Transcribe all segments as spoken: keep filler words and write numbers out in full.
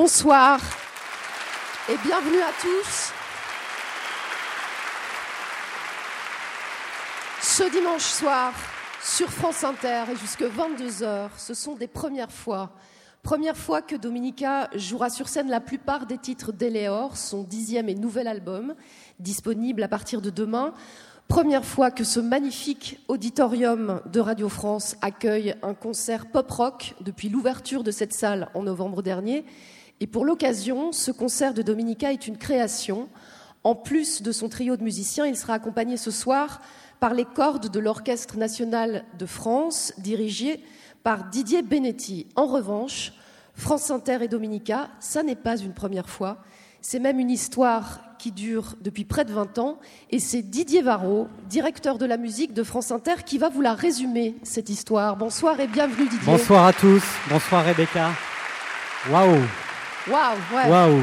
Bonsoir et bienvenue à tous. Ce dimanche soir, sur France Inter et jusque vingt-deux heures, ce sont des premières fois. Première fois que Dominica jouera sur scène la plupart des titres d'Eleor, son dixième et nouvel album, disponible à partir de demain. Première fois que ce magnifique auditorium de Radio France accueille un concert pop-rock depuis l'ouverture de cette salle en novembre dernier. Et pour l'occasion, ce concert de Dominica est une création. En plus de son trio de musiciens, il sera accompagné ce soir par les cordes de l'Orchestre national de France, dirigé par Didier Benetti. En revanche, France Inter et Dominica, ça n'est pas une première fois. C'est même une histoire qui dure depuis près de vingt ans. Et c'est Didier Varro, directeur de la musique de France Inter, qui va vous la résumer, cette histoire. Bonsoir et bienvenue, Didier. Bonsoir à tous. Bonsoir, Rebecca. Waouh. Waouh, ouais. Waouh.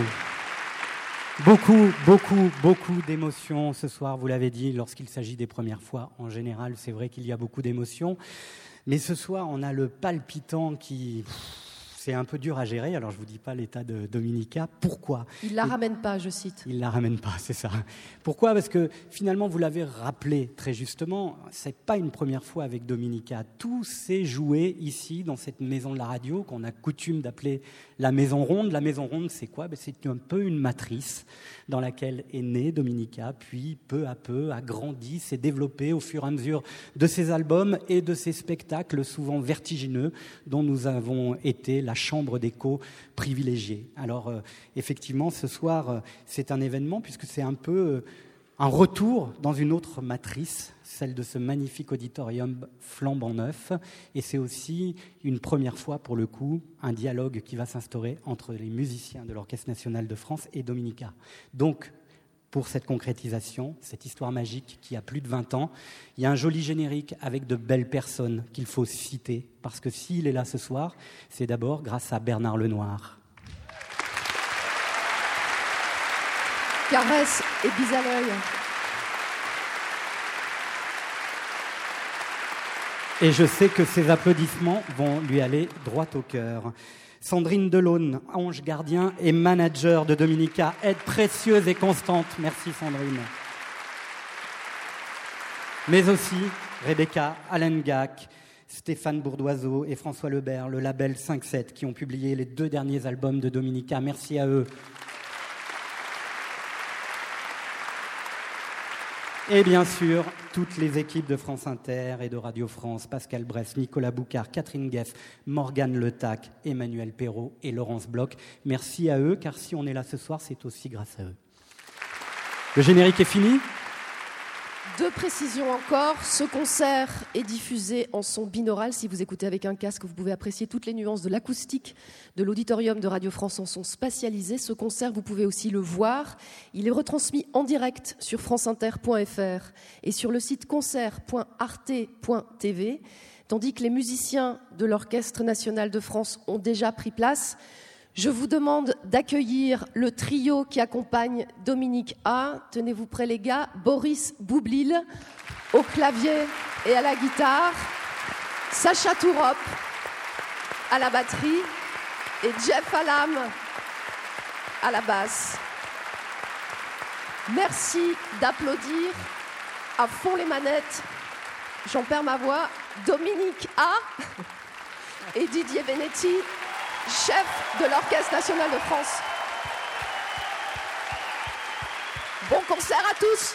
Beaucoup, beaucoup, beaucoup d'émotions ce soir, vous l'avez dit, lorsqu'il s'agit des premières fois. En général, c'est vrai qu'il y a beaucoup d'émotions. Mais ce soir, on a le palpitant qui... C'est un peu dur à gérer, alors je ne vous dis pas l'état de Dominica. Pourquoi ? Il ne la ramène pas, je cite. Il ne la ramène pas, c'est ça. Pourquoi ? Parce que finalement, vous l'avez rappelé très justement, ce n'est pas une première fois avec Dominica. Tout s'est joué ici, dans cette maison de la radio, qu'on a coutume d'appeler la maison ronde. La maison ronde, c'est quoi ? C'est un peu une matrice dans laquelle est née Dominica, puis peu à peu a grandi, s'est développée au fur et à mesure de ses albums et de ses spectacles, souvent vertigineux, dont nous avons été la chambre d'écho privilégiée. Alors, euh, effectivement, ce soir, euh, c'est un événement puisque c'est un peu euh, un retour dans une autre matrice, celle de ce magnifique auditorium flambant neuf. Et c'est aussi une première fois, pour le coup, un dialogue qui va s'instaurer entre les musiciens de l'Orchestre national de France et Dominica. Donc, pour cette concrétisation, cette histoire magique qui a plus de vingt ans. Il y a un joli générique avec de belles personnes qu'il faut citer, parce que s'il est là ce soir, c'est d'abord grâce à Bernard Lenoir. Caresse et bise à l'œil. Et je sais que ces applaudissements vont lui aller droit au cœur. Sandrine Delaune, ange gardien et manager de Dominica, aide précieuse et constante. Merci Sandrine. Mais aussi Rebecca, Alain Gac, Stéphane Bourdoiseau et François Lebert, le label cinq sept, qui ont publié les deux derniers albums de Dominica. Merci à eux. Et bien sûr, toutes les équipes de France Inter et de Radio France, Pascal Bress, Nicolas Boucard, Catherine Gueff, Morgane Letac, Emmanuel Perrault et Laurence Bloch. Merci à eux, car si on est là ce soir, c'est aussi grâce à eux. Le générique est fini ? Deux précisions encore, ce concert est diffusé en son binaural. Si vous écoutez avec un casque, vous pouvez apprécier toutes les nuances de l'acoustique de l'auditorium de Radio France en son spatialisé. Ce concert, vous pouvez aussi le voir. Il est retransmis en direct sur franceinter point f r et sur le site concert point arte point t v, tandis que les musiciens de l'Orchestre national de France ont déjà pris place. Je vous demande d'accueillir le trio qui accompagne Dominique A. Tenez-vous prêts les gars. Boris Boublil au clavier et à la guitare. Sacha Tourop à la batterie. Et Jeff Alam à la basse. Merci d'applaudir à fond les manettes. J'en perds ma voix. Dominique A. et Didier Benetti, chef de l'Orchestre national de France. Bon concert à tous.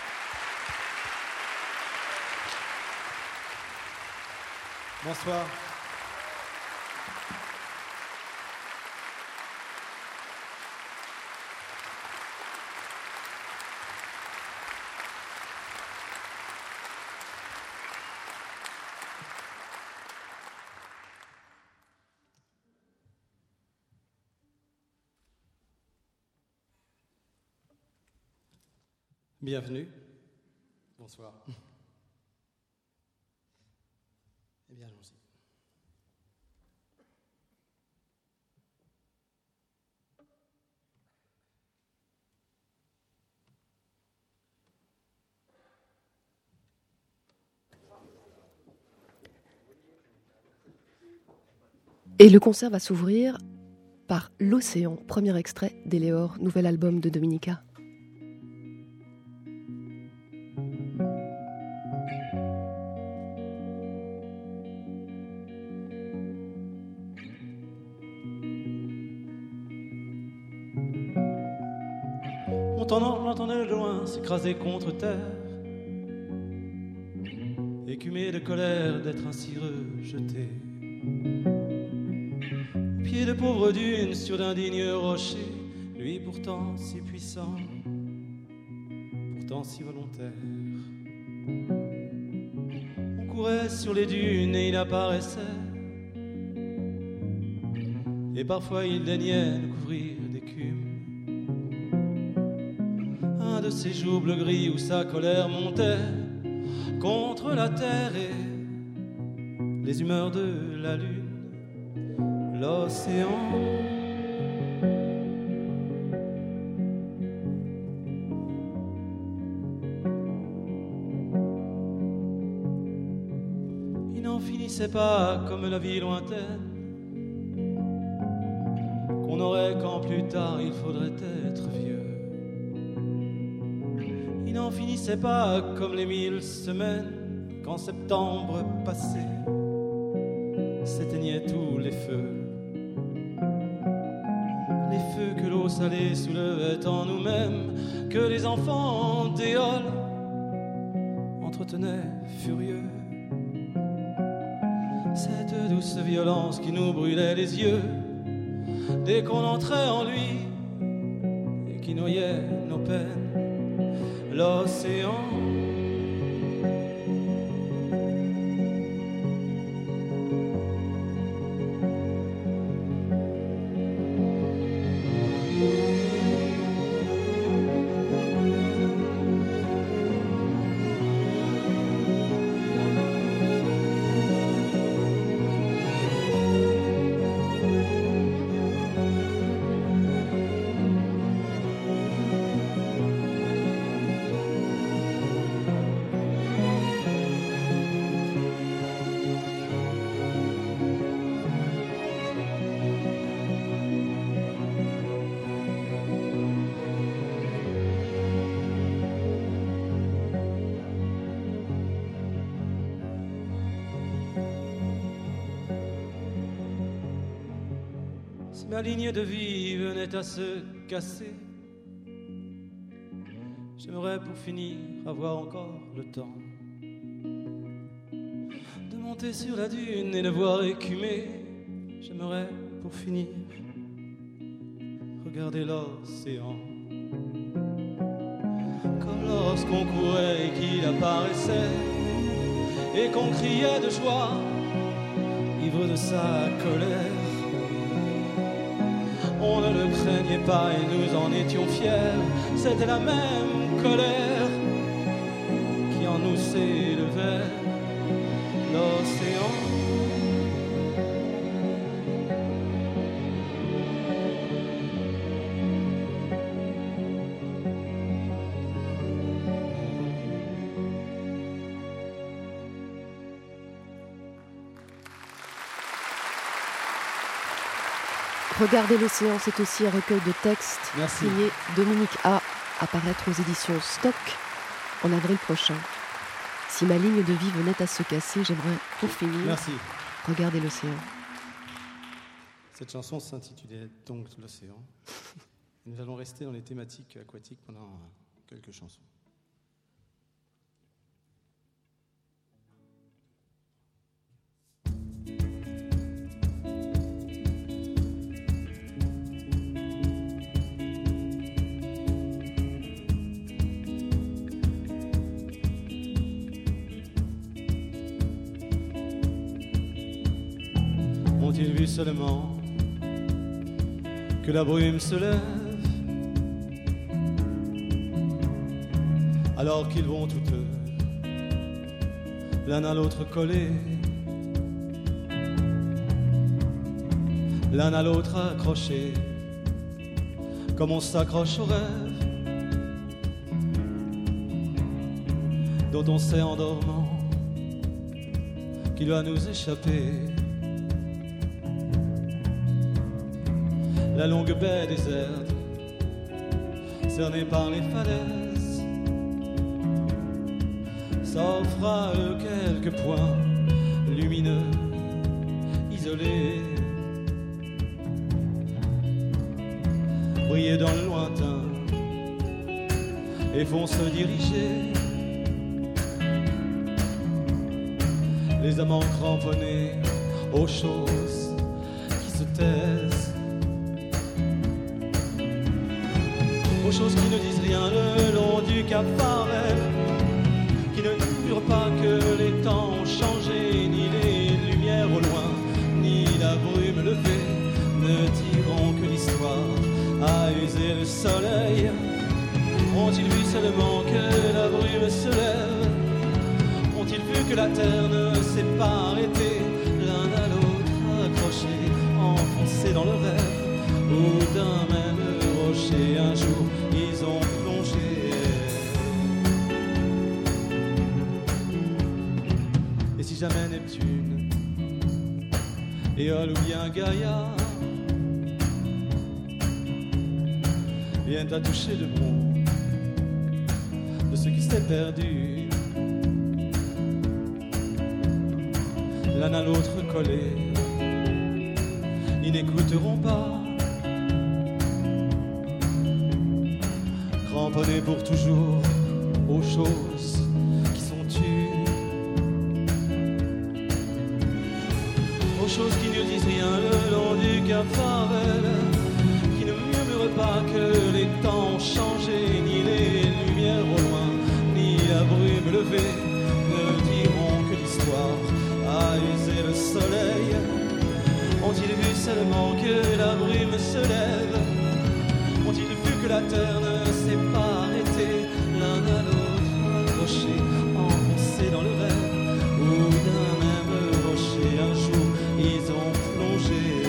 Bonsoir. Bienvenue. Bonsoir. Eh bien, allons-y. Et le concert va s'ouvrir par L'Océan, premier extrait d'Éléor, nouvel album de Dominica. On l'entendait de loin s'écraser contre terre, écumé de colère d'être ainsi rejeté. Au pied de pauvres dunes sur d'indignes rochers, lui pourtant si puissant, pourtant si volontaire. On courait sur les dunes et il apparaissait, et parfois il daignait nous couvrir d'écume. Un de ces jours bleu gris où sa colère montait contre la terre et les humeurs de la lune, l'océan. Il n'en finissait pas comme la vie lointaine, qu'on aurait quand plus tard il faudrait être vieux. Il n'en finissait pas comme les mille semaines qu'en septembre passé s'éteignaient tous les feux. Les feux que l'eau salée soulevait en nous-mêmes, que les enfants d'éole entretenaient furieux. Cette douce violence qui nous brûlait les yeux dès qu'on entrait en lui et qui noyait nos peines. L'océan. Ma ligne de vie venait à se casser. J'aimerais pour finir avoir encore le temps de monter sur la dune et de voir écumer. J'aimerais pour finir regarder l'océan, comme lorsqu'on courait et qu'il apparaissait et qu'on criait de joie, ivre de sa colère. On ne le craignait pas et nous en étions fiers. C'était la même colère qui en nous s'élevait. L'océan. Regardez l'océan, c'est aussi un recueil de textes Merci. signé Dominique A, à paraître aux éditions Stock en avril prochain. Si ma ligne de vie venait à se casser, j'aimerais, pour finir, Merci. regarder l'océan. Cette chanson s'intitulait donc L'Océan. Nous allons rester dans les thématiques aquatiques pendant quelques chansons. Ont-ils vu seulement que la brume se lève alors qu'ils vont tous deux l'un à l'autre collés, l'un à l'autre accrochés, comme on s'accroche au rêve dont on sait en dormant qu'il va nous échapper. la longue baie déserte, cernée par les falaises, s'offre à eux quelques points lumineux, isolés, briller dans le lointain et vont se diriger. Les amants cramponnés aux choses qui se taisent, aux choses qui ne disent rien le long du Cap Farvel, qui ne jurent pas que les temps ont changé, ni les lumières au loin, ni la brume levée, ne diront que l'histoire a usé le soleil. Ont-ils vu seulement que la brume se lève? Ont-ils vu que la terre ne s'est pas arrêtée, l'un à l'autre accrochés, enfoncés dans le rêve, ou d'un même rocher un jour ils ont plongé? Et si jamais Neptune, Éole ou bien Gaïa viennent à toucher de bon de ce qui s'est perdu, l'un à l'autre collés, ils n'écouteront pas, cramponnés pour toujours aux choses qui sont tues, aux choses qui ne disent rien le long du Cap Farvel, qui ne murmurent pas que les temps ont changé, ni les lumières au loin, ni la brume levée, ne diront que l'histoire a usé le soleil. Ont-ils vu seulement que la brume se lève? Ont-ils vu que la terre ne s'est pas arrêtée, l'un à l'autre accrochés, enfoncés dans le rêve, ou d'un même rocher un jour ils ont plongé?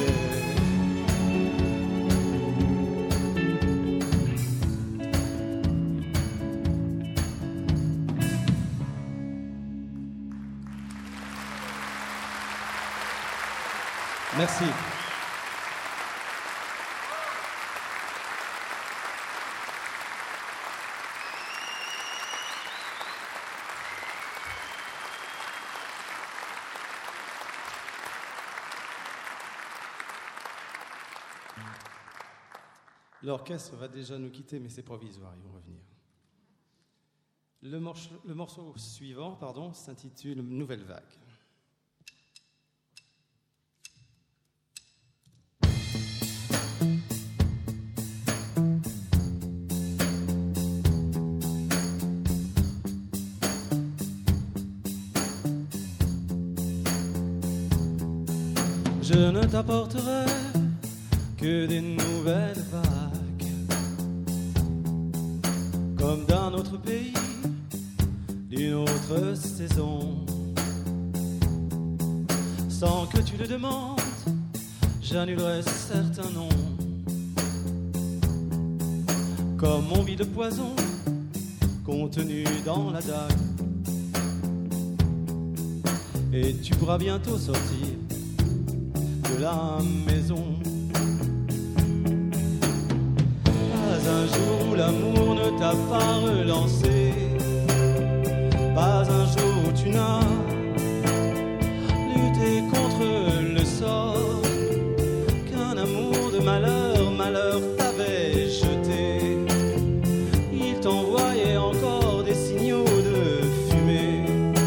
Merci. L'orchestre va déjà nous quitter, mais c'est provisoire, ils vont revenir. Le morceau, le morceau suivant, pardon, s'intitule Nouvelle Vague. Je ne t'apporterai que des nouvelles vagues, comme d'un autre pays, d'une autre saison. Sans que tu le demandes, j'annulerai certains noms, comme mon billet de poison contenu dans la dague. Et tu pourras bientôt sortir de la maison. Pas un jour où l'amour ne t'a pas relancé, pas un jour où tu n'as lutté contre le sort qu'un amour de malheur, malheur t'avait jeté. Il t'envoyait encore des signaux de fumée.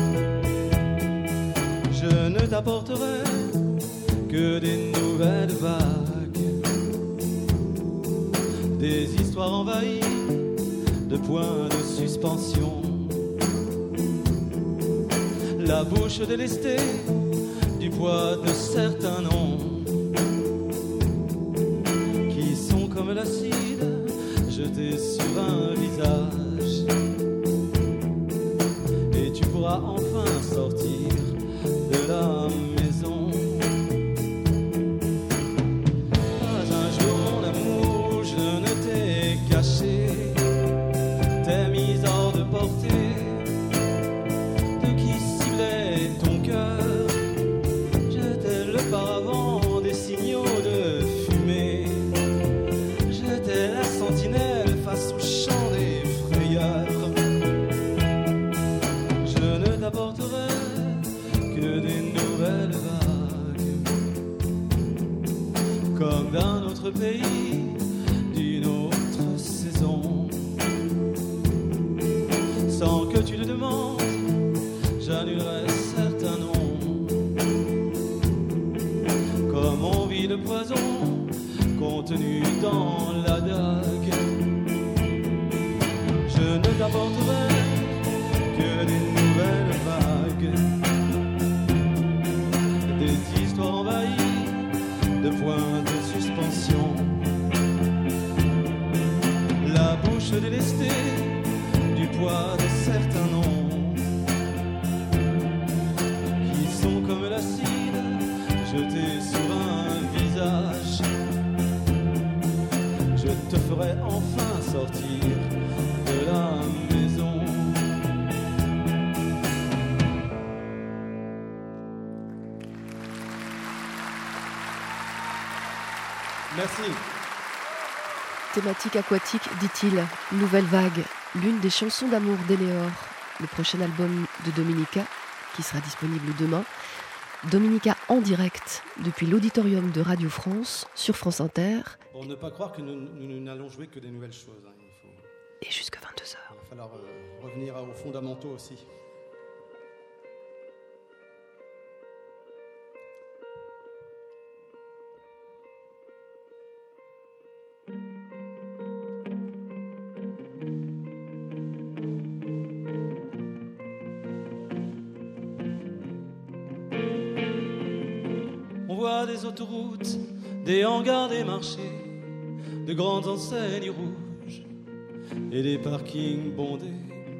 Je ne t'apporterai que des nouvelles vagues, des histoires envahies de points de suspension, la bouche délestée du poids de certains noms qui sont comme l'acide jeté sur un visage. Et tu pourras enfin sortir de la maison. T'es mise hors de portée de qui ciblait ton cœur. J'étais le paravent des signaux de fumée. envahie d'une autre saison. Sans que tu le demandes, j'annulerai certains noms. Comme on vit le poison contenu dans la dague, je ne t'apporterai que des nouvelles vagues, des histoires envahies de points de suspension. La bouche délestée du poids de certains noms qui sont comme l'acide jeté sur un visage. Je te ferai enfin sortir de la maison. Merci. Thématique aquatique, dit-il, Nouvelle Vague, l'une des chansons d'amour d'Éléor, le prochain album de Dominica, qui sera disponible demain. Dominica en direct depuis l'auditorium de Radio France sur France Inter. Pour ne pas croire que nous, nous n'allons jouer que des nouvelles choses. Hein. Il faut, et jusqu'à vingt-deux heures. Il va falloir euh, revenir aux fondamentaux aussi. On voit des autoroutes, des hangars, des marchés, de grandes enseignes rouges et des parkings bondés.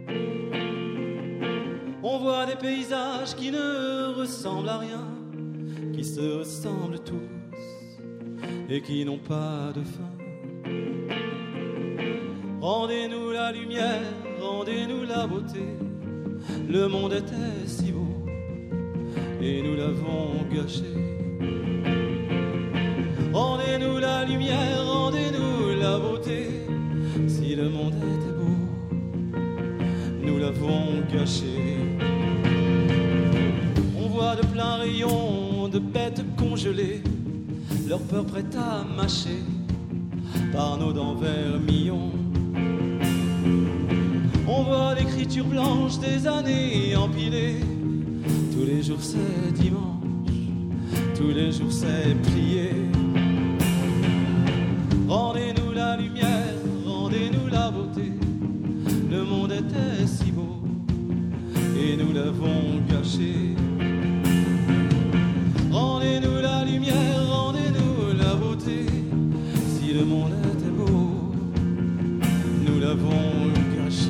On voit des paysages qui ne ressemblent à rien, qui se ressemblent tous et qui n'ont pas de fin. Rendez-nous la lumière, rendez-nous la beauté. Le monde était si beau et nous l'avons gâché. Rendez-nous la lumière, rendez-nous la beauté. Si le monde était beau, nous l'avons gâché. On voit de plein rayon de bêtes congelées, leur peur prête à mâcher par nos dents vermillons. On voit l'écriture blanche des années empilées. Tous les jours c'est dimanche, tous les jours c'est prier. Rendez-nous la lumière, rendez-nous la beauté. Le monde était si beau et nous l'avons gâché. Rendez-nous la lumière, rendez-nous la beauté. Si le monde était beau, nous l'avons gâché.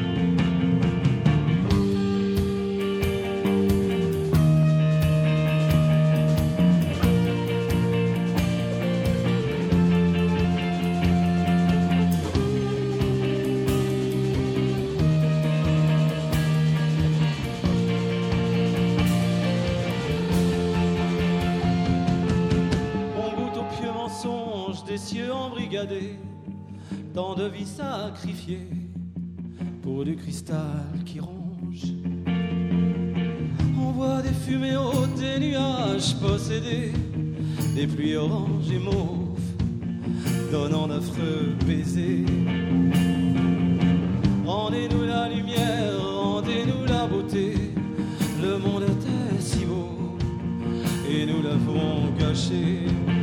Des cieux embrigadés, tant de vies sacrifiées pour du cristal qui ronge. On voit des fumées hautes, des nuages possédés, des pluies oranges et mauves, donnant d'affreux baisers. Rendez-nous la lumière, rendez-nous la beauté. Le monde était si beau et nous l'avons gâché.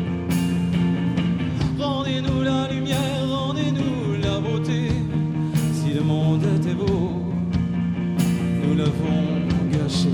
Rendez-nous la lumière, rendez-nous la beauté. Si le monde était beau, nous l'avons gâché.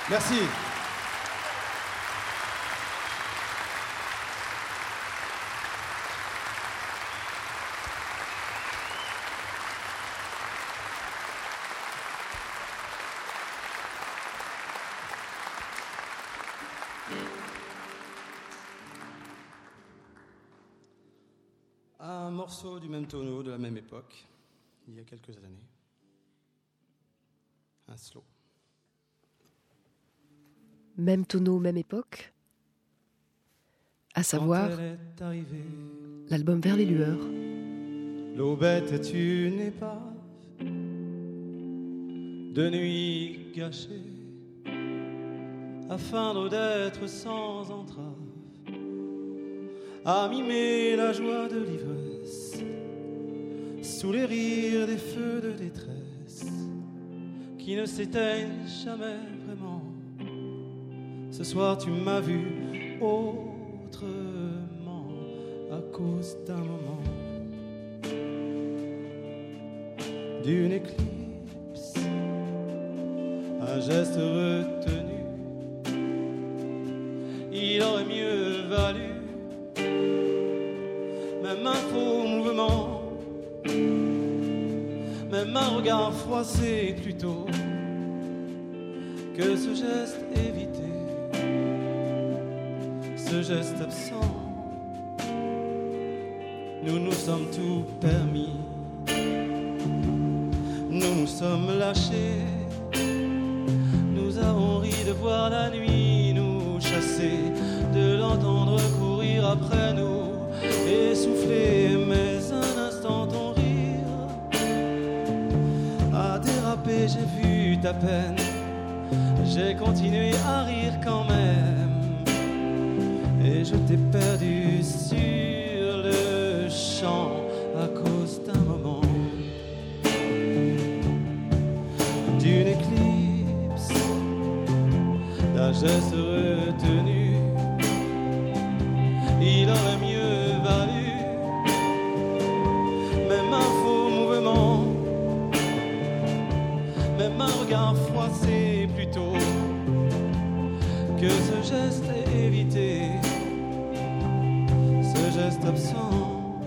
Merci. Un morceau du même tonneau, de la même époque, il y a quelques années. Un slow. Même tonneau, même époque. À savoir, l'album Vers les lueurs. L'aubette est une épave de nuit gâchée, afin d'être sans entrave, à mimer la joie de l'ivresse, sous les rires des feux de détresse, qui ne s'éteignent jamais vraiment. Ce soir tu m'as vu autrement, à cause d'un moment, d'une éclipse, un geste retenu. Il aurait mieux valu même un faux mouvement, même un regard froissé plutôt, que ce geste évité, ce geste absent. Nous nous sommes tout permis, nous nous sommes lâchés, nous avons ri de voir la nuit nous chasser, de l'entendre courir après nous, essoufflé, mais un instant ton rire a dérapé, j'ai vu ta peine, j'ai continué à rire quand même, et je t'ai perdu sur le champ à cause d'un moment, d'une éclipse, d'un geste retenu. Il aurait mieux valu même un faux mouvement, même un regard froissé plutôt, que ce geste évité, ce geste absent,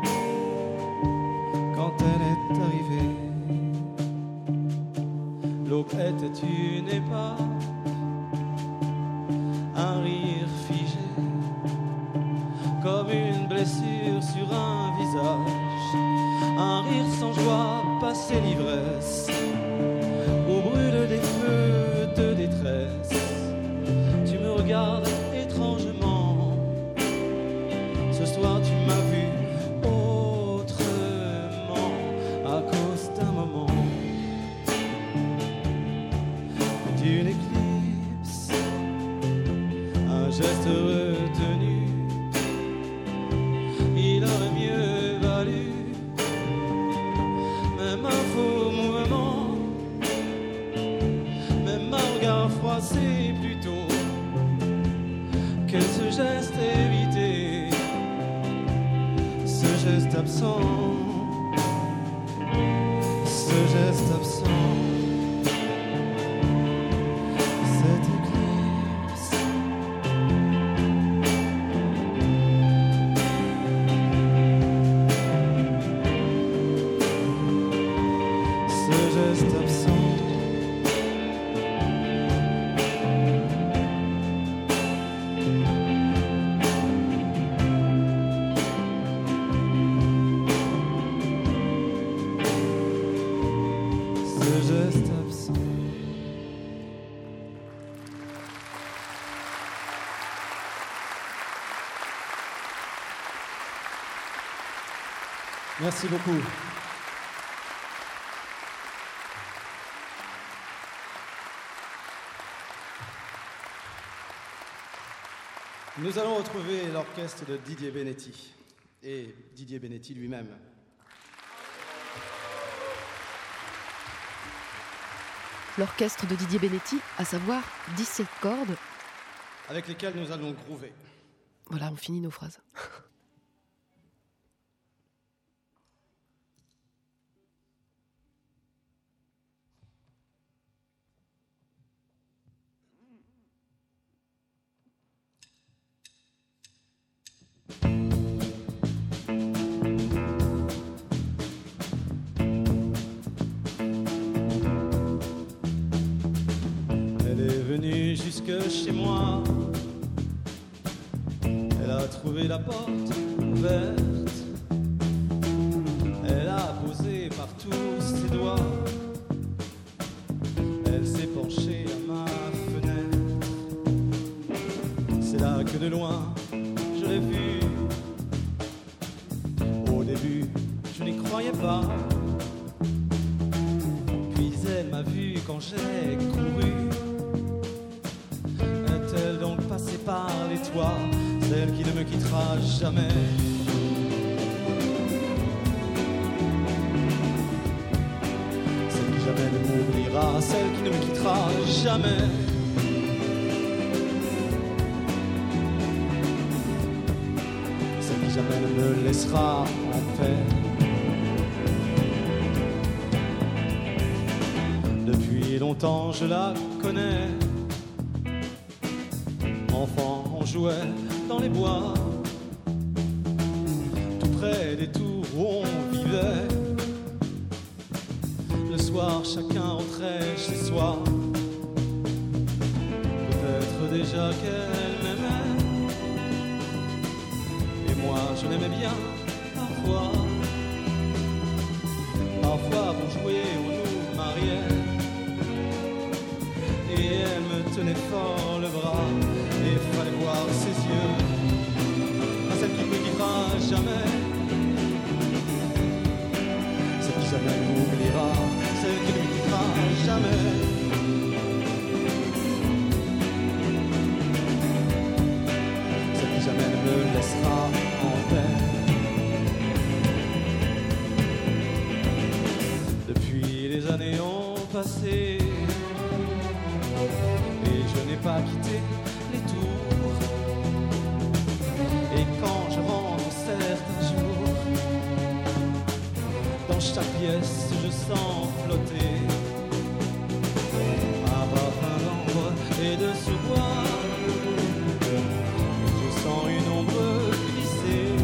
quand elle est arrivée. L'aube était une épave, un rire figé, comme une blessure sur un visage, un rire sans joie, passé l'ivresse, où brûlent des feux de détresse. Tu me regardes étrangement, ce soir tu m'as vu autrement, à cause d'un moment, d'une éclipse, un geste retenu. Il aurait mieux valu même un faux mouvement, même un regard froissé plutôt, que ce geste évité, ce geste absent, ce geste absent, cette éclipse. Ce geste absent, ce geste absent. Merci beaucoup. Nous allons retrouver l'orchestre de Didier Benetti et Didier Benetti lui-même. L'orchestre de Didier Benetti, à savoir dix-sept cordes. Avec lesquels nous allons groover. Voilà, on finit nos phrases. venue jusque chez moi. Elle a trouvé la porte ouverte. Elle a posé partout ses doigts. Elle s'est penchée à ma fenêtre. C'est là que de loin je l'ai vue. Au début je n'y croyais pas. Puis elle m'a vu quand j'ai couru. Est-elle donc passée par les toits, celle qui ne me quittera jamais? Celle qui jamais ne m'oubliera, celle qui ne me quittera jamais. Celle qui jamais ne me laissera en paix. Depuis longtemps je la connais. Enfant, on jouait dans les bois, tout près des tours où on vivait. Le soir, chacun rentrait chez soi. Peut-être déjà qu'elle m'aimait, et moi je l'aimais bien parfois. Parfois pour jouer on nous mariait, et elle me tenait fort le bras. Et fallait voir ses yeux, à celle qui ne me quittera jamais, celle qui jamais m'oubliera, celle qui ne me quittera jamais. Celle qui jamais ne me laissera en paix. Depuis les années ont passé, et je n'ai pas quitté les tours. Et quand je rentre certains jours, dans chaque pièce je sens flotter un parfum d'ambre et de sous-bois. Je sens une ombre glisser.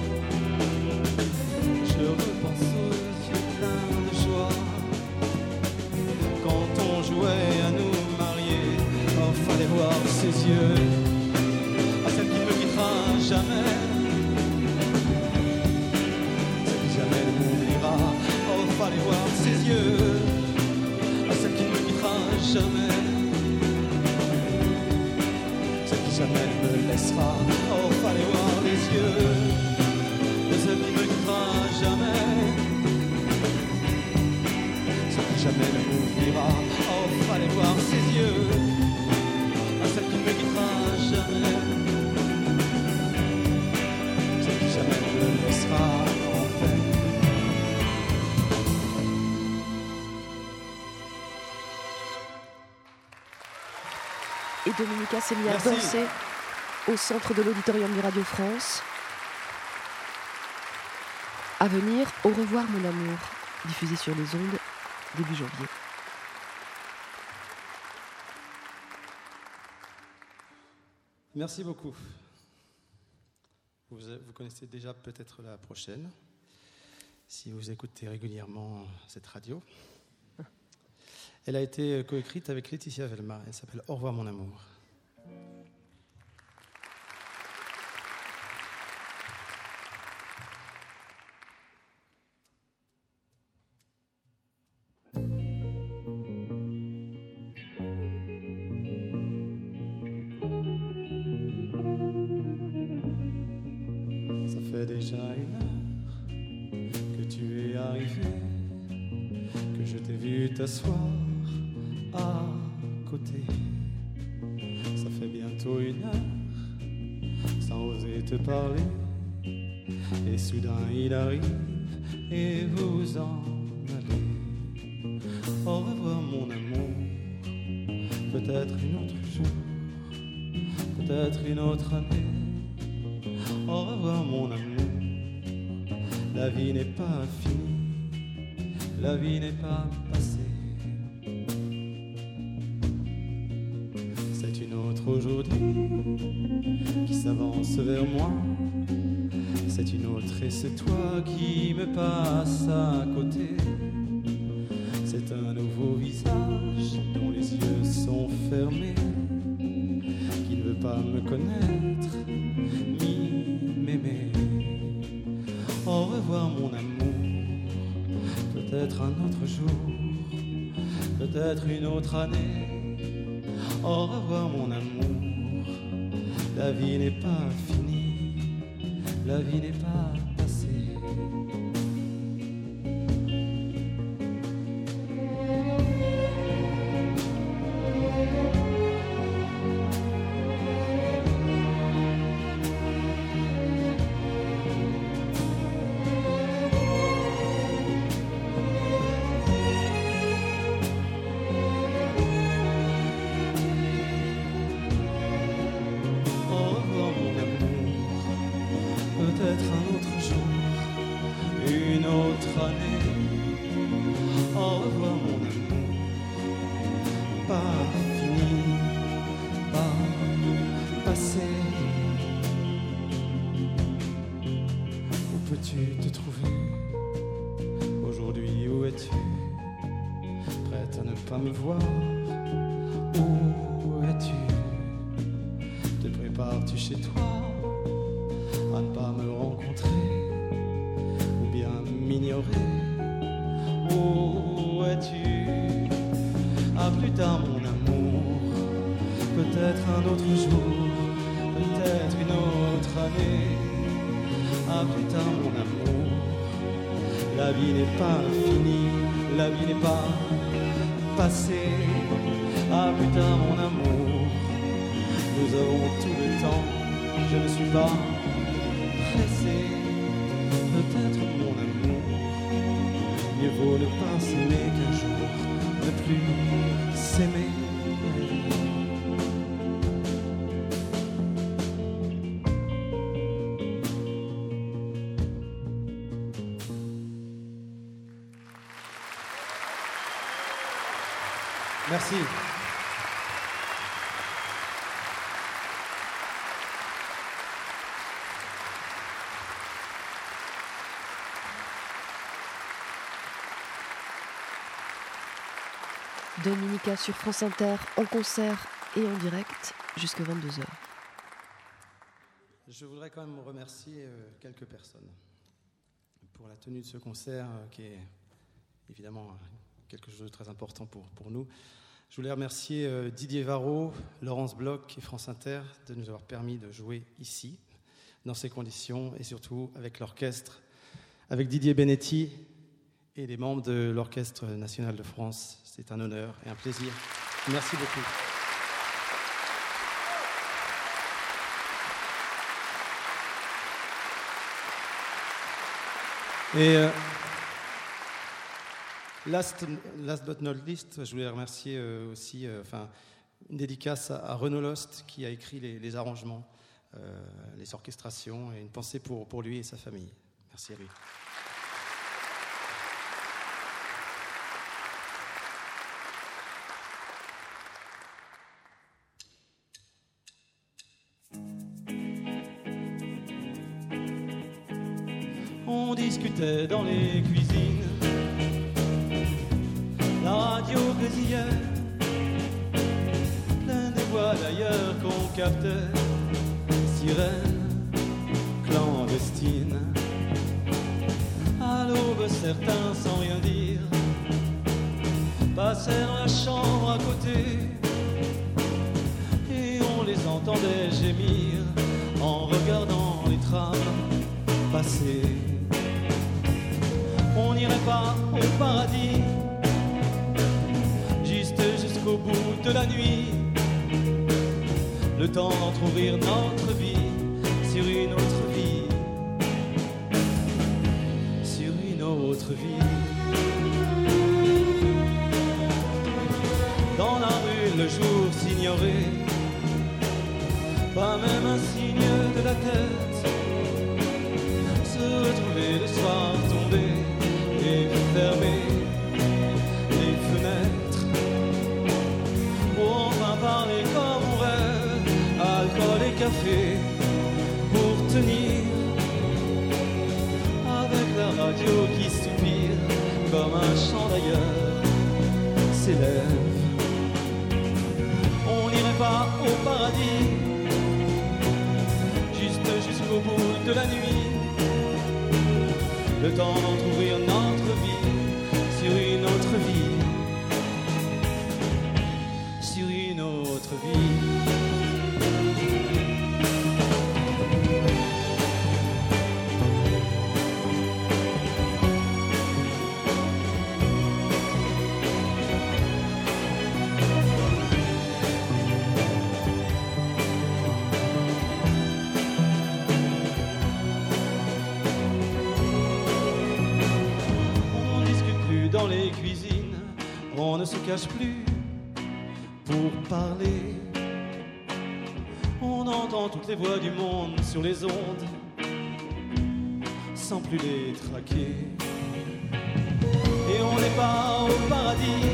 Je repense aux yeux pleins de joie. Quand on jouait à nous marier, oh, fallait voir ses yeux, à celle qui ne me quittera jamais, celle qui jamais ne m'oubliera. Oh, fallait voir ses yeux, à celle qui ne me quittera jamais, celle qui jamais ne me laissera. Oh, fallait voir les yeux de celle qui ne me quittera jamais, celle qui jamais ne m'oubliera. Oh, fallait voir ses yeux, celle qui ne me quittera jamais, celle qui jamais ne me laissera en paix. Et Dominica s'est mis à Merci. danser au centre de l'auditorium du Radio France. À venir, Au revoir mon amour, diffusé sur les ondes début janvier. Merci beaucoup. Vous, vous connaissez déjà peut-être la prochaine, si vous écoutez régulièrement cette radio. Elle a été coécrite avec Laetitia Velma. Elle s'appelle Au revoir mon amour. Ça fait déjà une heure que tu es arrivé, que je t'ai vu t'asseoir à côté. Ça fait bientôt une heure sans oser te parler, et soudain il arrive et vous en allez. Au revoir mon amour, peut-être une autre jour, peut-être une autre année. Au revoir mon amour, la vie n'est pas finie, la vie n'est pas passée. C'est une autre aujourd'hui qui s'avance vers moi. C'est une autre et c'est toi qui me passe à côté. C'est un nouveau visage dont les yeux sont fermés. pas me connaître, ni m'aimer. Au revoir mon amour, peut-être un autre jour, peut-être une autre année. Au revoir mon amour, la vie n'est pas finie, la vie n'est pas passée. Me voir, où es-tu? Te prépares-tu chez toi à ne pas me rencontrer ou bien m'ignorer? Où es-tu? À plus tard mon amour, peut-être un autre jour, peut-être une autre année. À plus tard mon amour, la vie n'est pas finie, la vie n'est pas passé. À plus tard mon amour, nous avons tout le temps, je ne suis pas pressé. Peut-être mon amour, mieux vaut ne pas s'aimer qu'un jour ne plus s'aimer. Merci. Dominica sur France Inter, en concert et en direct, jusqu'à vingt-deux heures. Je voudrais quand même remercier quelques personnes pour la tenue de ce concert qui est évidemment quelque chose de très important pour, pour nous. Je voulais remercier euh, Didier Varro, Laurence Bloch et France Inter de nous avoir permis de jouer ici, dans ces conditions, et surtout avec l'orchestre, avec Didier Benetti et les membres de l'Orchestre National de France. C'est un honneur et un plaisir. Merci beaucoup. Et... Euh, Last, last but not least, je voulais remercier euh, aussi euh, enfin, une dédicace à, à Renaud Lost qui a écrit les, les arrangements, euh, les orchestrations et une pensée pour, pour lui et sa famille. Merci à lui. On discutait dans les cuisines, la radio grésillait, plein des voix d'ailleurs qu'on captait, sirène clandestine. À l'aube, certains sans rien dire passèrent dans la chambre à côté, et on les entendait gémir en regardant les trams passer. On n'irait pas au paradis jusqu'au bout de la nuit, le temps d'entrouvrir notre vie sur une autre vie, sur une autre vie. Dans la rue le jour s'ignorait, pas même un signe de la tête, se retrouver le soir tombé et fermer les fenêtres, pour enfin parler comme on rêve, alcool et café, pour tenir avec la radio qui soupire comme un chant d'ailleurs s'élève. On n'irait pas au paradis la nuit, le temps d'entrouvrir notre vie sur une autre vie, sur une autre vie. Dans les cuisines, on ne se cache plus pour parler. On entend toutes les voix du monde sur les ondes, sans plus les traquer. Et on n'est pas au paradis,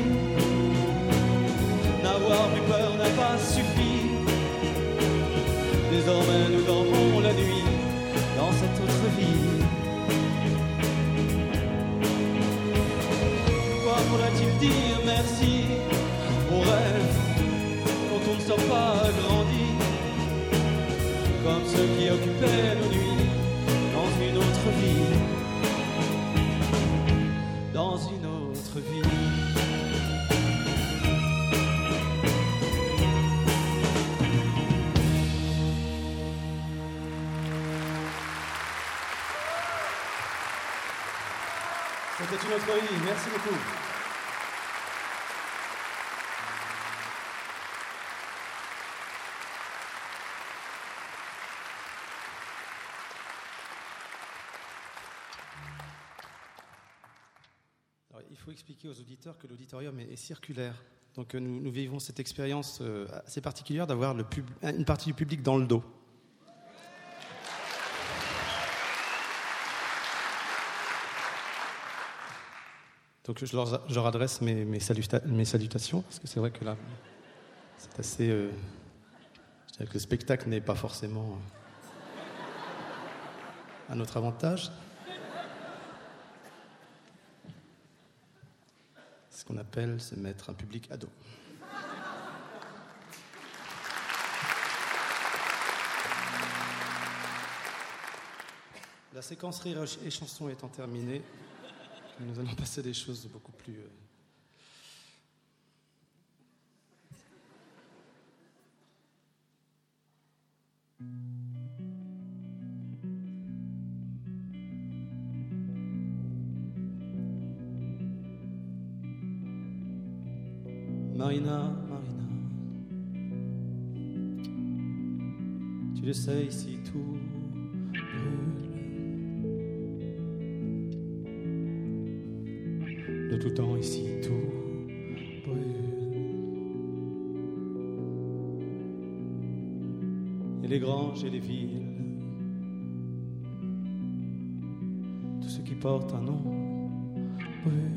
n'avoir plus peur n'a pas suffi. Désormais nous dormons la nuit dans cette autre vie. Faudra-t-il dire merci aux rêves dont on ne sort pas grandi, comme ceux qui occupaient nos nuits dans une autre vie, dans une autre vie. C'était une autre vie, merci beaucoup. Il faut expliquer aux auditeurs que l'auditorium est, est circulaire. Donc euh, nous, nous vivons cette expérience euh, assez particulière d'avoir le pub, une partie du public dans le dos. Donc je leur, je leur adresse mes, mes, saluta, mes salutations, parce que c'est vrai que là, c'est assez... Euh, je dirais que le spectacle n'est pas forcément euh, à notre avantage. Ce qu'on appelle se mettre un public à dos. La séquence rire et chanson étant terminée, nous allons passer des choses beaucoup plus... Euh... Marina, Marina, tu le sais, ici tout brûle. De tout temps, ici tout brûle. Et les granges et les villes, tout ce qui porte un nom brûle.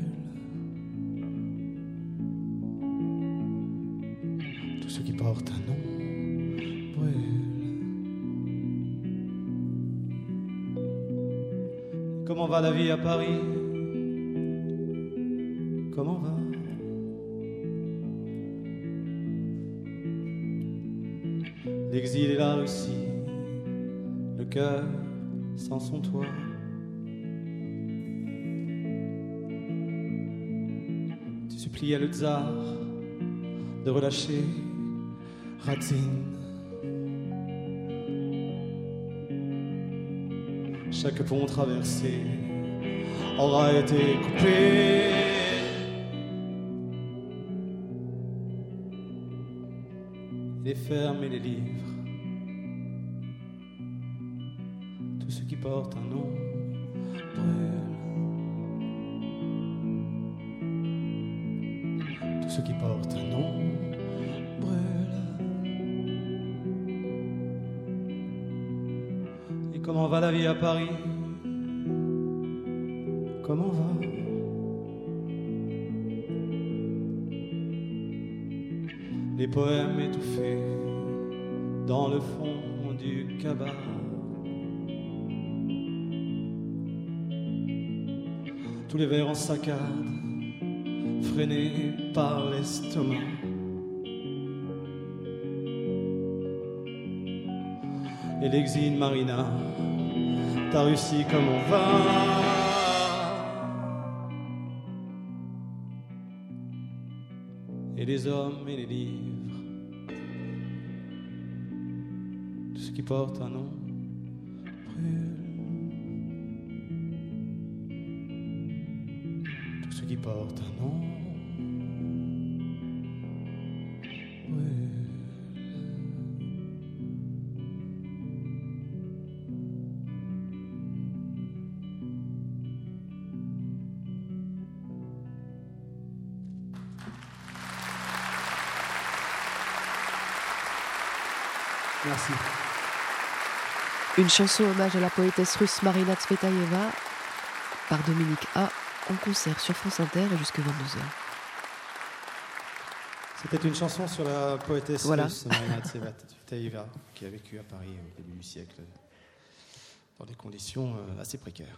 Ceux qui portent un nom brûle. Comment va la vie à Paris? Comment va? L'exil et la Russie, le cœur sans son toit. Tu suppliais le tsar de relâcher Radzine. Chaque pont traversé aura été coupé. Les fermes et les livres, tout ce qui porte un nom brûle. Tout ce qui porte un nom brûle. Et comment va la vie à Paris? Comment va? Les poèmes étouffés dans le fond du cabas. Tous les vers en saccade, freinés par l'estomac. Et l'exil Marina ta Russie comme on va. Et les hommes et les livres, tout ce qui porte un nom brûle, tout ce qui porte un nom brûle. Merci. Une chanson hommage à la poétesse russe Marina Tsvetaeva par Dominique A en concert sur France Inter et jusqu'à vingt-deux heures. C'était une chanson sur la poétesse Voilà. russe Marina Tsvetaeva qui a vécu à Paris au début du siècle dans des conditions assez précaires.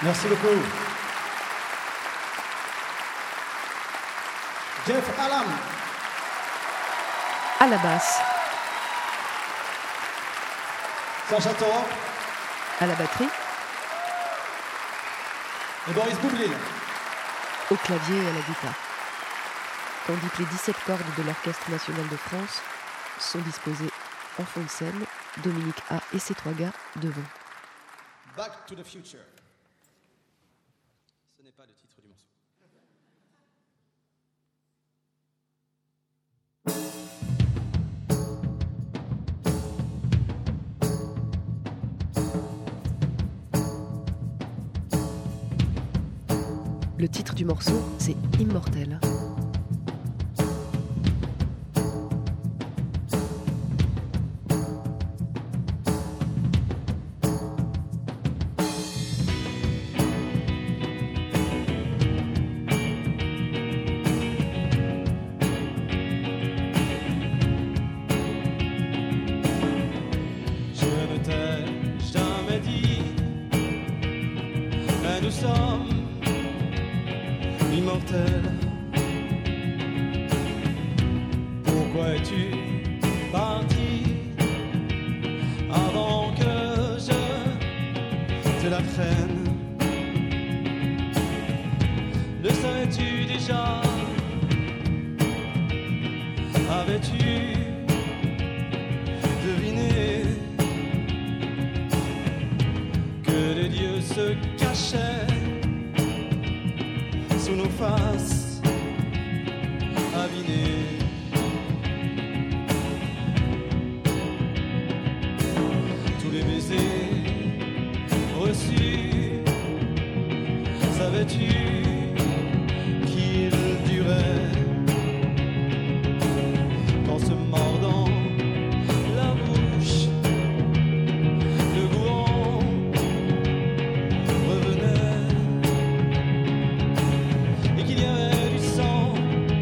Merci beaucoup. Jeff Alam. À la basse. Sacha Thor. À la batterie. Et Boris Boublil. Au clavier et à la guitare. Tandis que les dix-sept cordes de l'Orchestre national de France sont disposées en fond de scène, Dominique A et ses trois gars devant. Back to the Future. Ce n'est pas le titre du morceau. Le titre du morceau, c'est Immortel. Pourquoi es-tu parti avant que je te la prenne? Le savais-tu déjà? Avais-tu deviné que les dieux se cachaient sous nos faces avinées? Tous les baisers reçus, savais-tu qu'ils duraient? Qu'en se mordant la bouche, le goût en revenait, et qu'il y avait du sang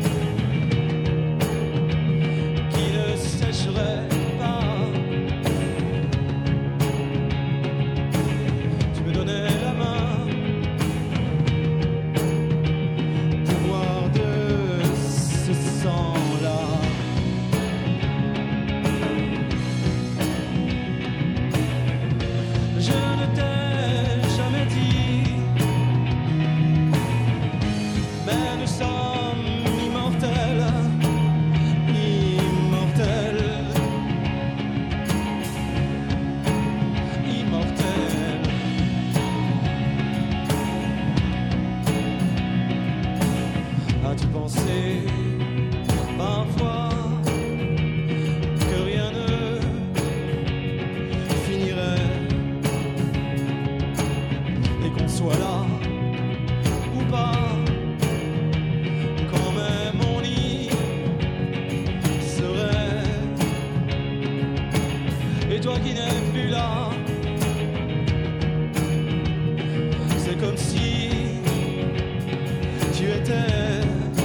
qui ne sécherait pas. Tu me donnais la main pour boire de ce sang-là. Je ne t'ai jamais dit, mais nous sommes immortels, immortels, immortels. As-tu pensé parfois que rien ne finirait et qu'on soit là ou pas, quand même on y serait? Et toi qui n'es plus là, c'est comme si tu étais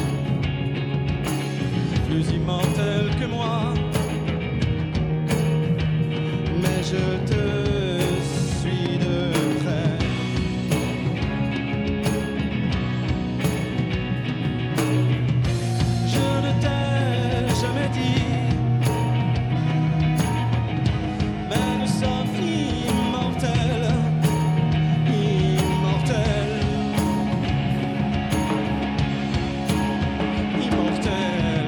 plus immortel que moi, mais je te suis de près. Je ne t'ai jamais dit, mais nous sommes immortels, immortels, immortels.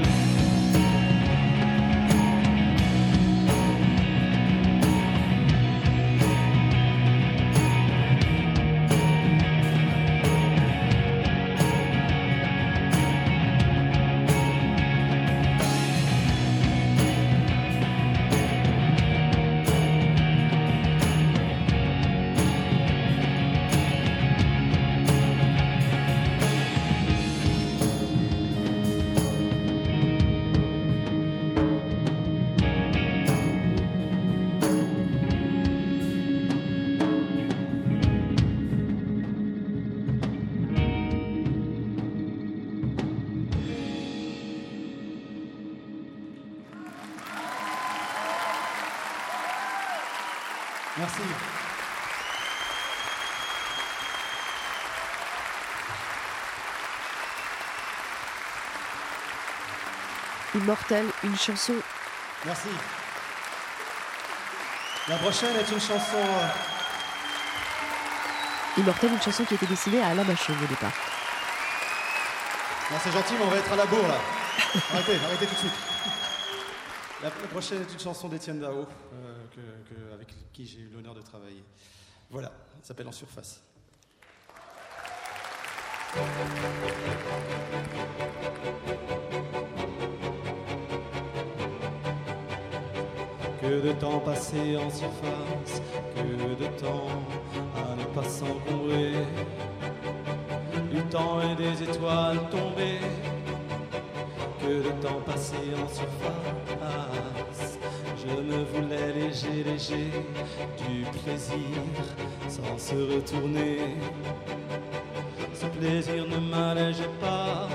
Merci. Immortel, une chanson. Merci. La prochaine est une chanson... euh, Immortel, une chanson qui était destinée à Alain Bachung au départ. Non, c'est gentil, mais on va être à la bourre, là. Arrêtez, arrêtez tout de suite. La, la prochaine est une chanson d'Étienne Dao, euh, que, que- avec qui j'ai eu l'honneur de travailler. Voilà, elle s'appelle En surface. Que de temps passé en surface, que de temps à ne pas s'encombrer, du temps et des étoiles tombées, que de temps passé en surface. Je me voulais léger, léger, du plaisir sans se retourner. Ce plaisir ne m'allégeait pas,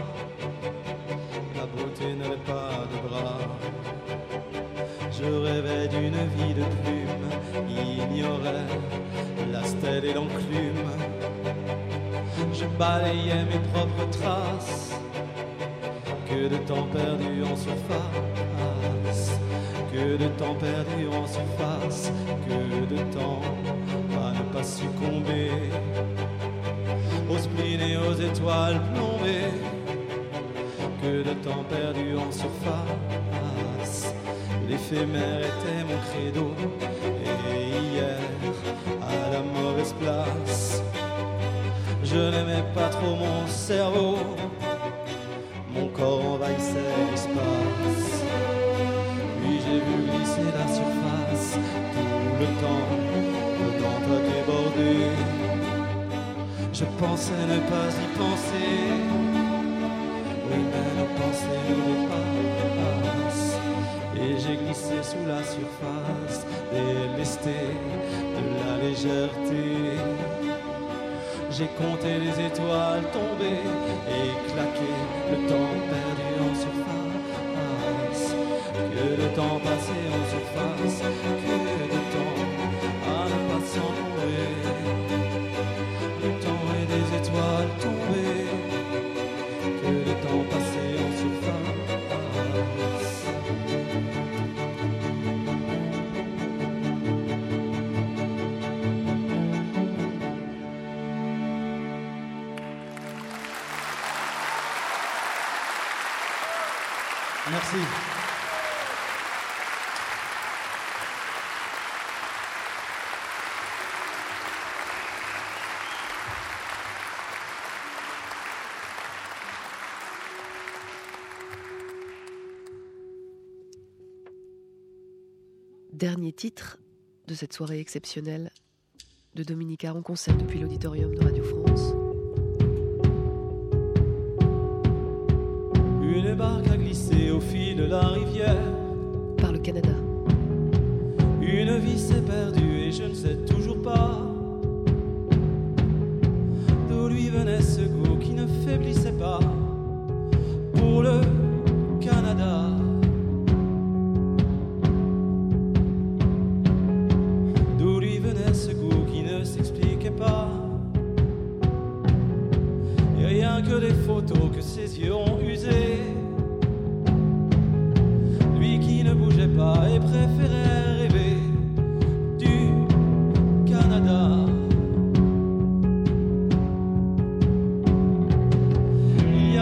la beauté n'avait pas de bras. Je rêvais d'une vie de plume, ignorais la stèle et l'enclume. Je balayais mes propres traces, que de temps perdu en surface, que de temps perdu en surface, que de temps à ne pas succomber aux spleen et aux étoiles plombées, que de temps perdu en surface. L'éphémère était mon credo, et hier, à la mauvaise place, je n'aimais pas trop mon cerveau, mon corps envahissait l'espace. Puis j'ai vu glisser la surface, tout le temps, le temps a débordé. Je pensais ne pas y penser, oui mais nos pensées nous dépassent. Et j'ai glissé sous la surface, délesté de la légèreté. J'ai compté les étoiles tombées et claqué le temps perdu en surface. Que de temps passé en surface, que de temps à ne pas s'enlever. Du temps et des étoiles tombées, que de temps passé en surface. Merci. Dernier titre de cette soirée exceptionnelle de Dominica en concert depuis l'auditorium de Radio France. Une barque a glissé au fil de la rivière. Par le Canada. Une vie s'est perdue et je ne sais toujours pas d'où lui venait ce goût qui ne faiblissait pas pour le Canada. D'où lui venait ce goût qui ne s'expliquait pas. Et rien que des photos que ses yeux ont usées. Lui qui ne bougeait pas et préférait rêver du Canada. Il y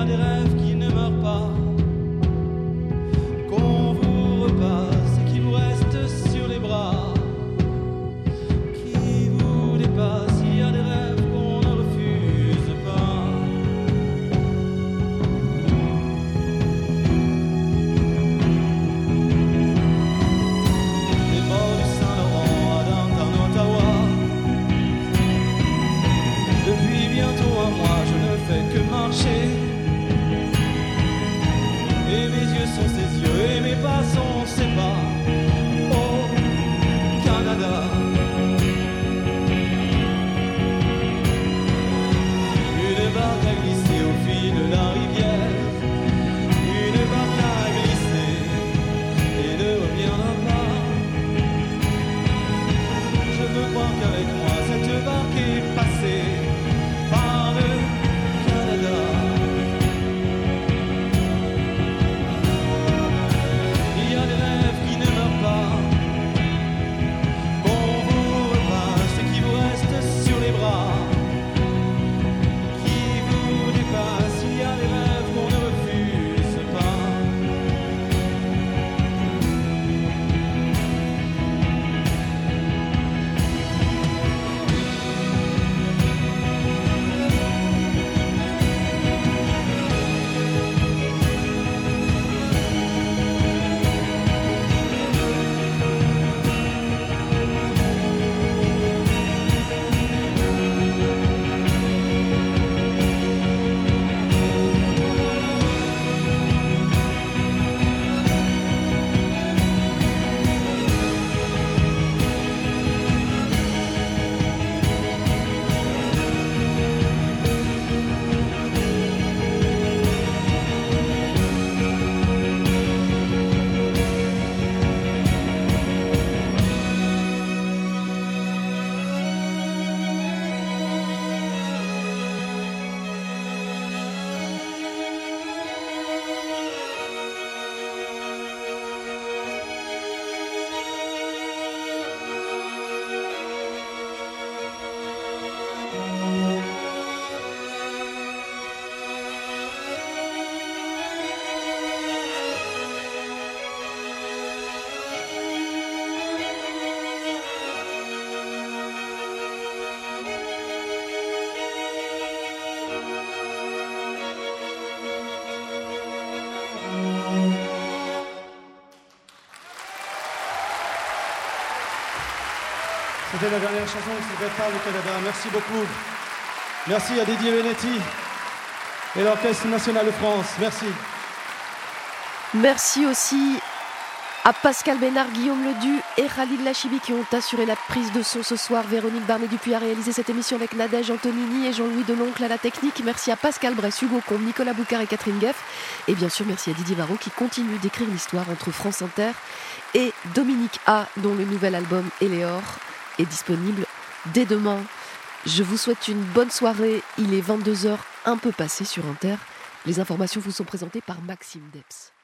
C'était la dernière chanson qui s'appelle Parle au Canada. Merci beaucoup. Merci à Didier Benetti et l'Orchestre National de France. Merci. Merci aussi à Pascal Bénard, Guillaume Ledu et Khalid Lachibi qui ont assuré la prise de son ce soir. Véronique Barnet-Dupuis a réalisé cette émission avec Nadège Antonini et Jean-Louis Deloncle à la technique. Merci à Pascal Bress, Hugo Combe, Nicolas Boucard et Catherine Gueff. Et bien sûr, merci à Didier Varro qui continue d'écrire l'histoire entre France Inter et Dominique A, dont le nouvel album Éléor est disponible dès demain. Je vous souhaite une bonne soirée. Il est vingt-deux heures, un peu passé sur Inter. Les informations vous sont présentées par Maxime Depps.